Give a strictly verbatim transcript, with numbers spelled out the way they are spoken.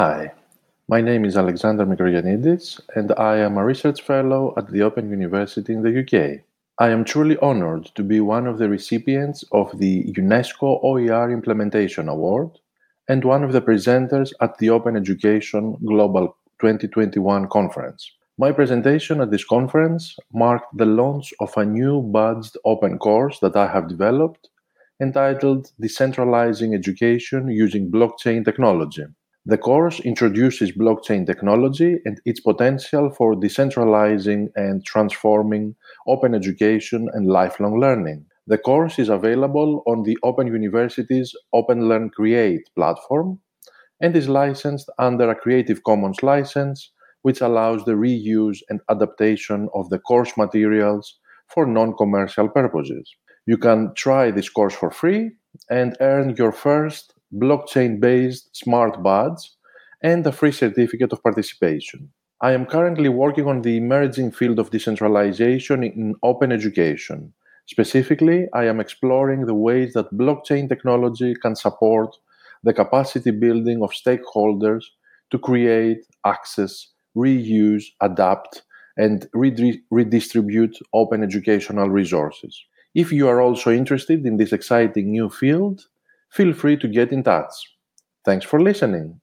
Hi, my name is Alexander Mikrogyanidis, and I am a research fellow at the Open University in the U K. I am truly honored to be one of the recipients of the UNESCO O E R Implementation Award and one of the presenters at the Open Education Global twenty twenty-one conference. My presentation at this conference marked the launch of a new badged open course that I have developed entitled Decentralizing Education Using Blockchain Technology. The course introduces blockchain technology and its potential for decentralizing and transforming open education and lifelong learning. The course is available on the Open University's Open Learn Create platform and is licensed under a Creative Commons license, which allows the reuse and adaptation of the course materials for non-commercial purposes. You can try this course for free and earn your first blockchain-based smart badge and a free certificate of participation. I am currently working on the emerging field of decentralization in open education. Specifically, I am exploring the ways that blockchain technology can support the capacity building of stakeholders to create, access, reuse, adapt, and redri- redistribute open educational resources. If you are also interested in this exciting new field, feel free to get in touch. Thanks for listening.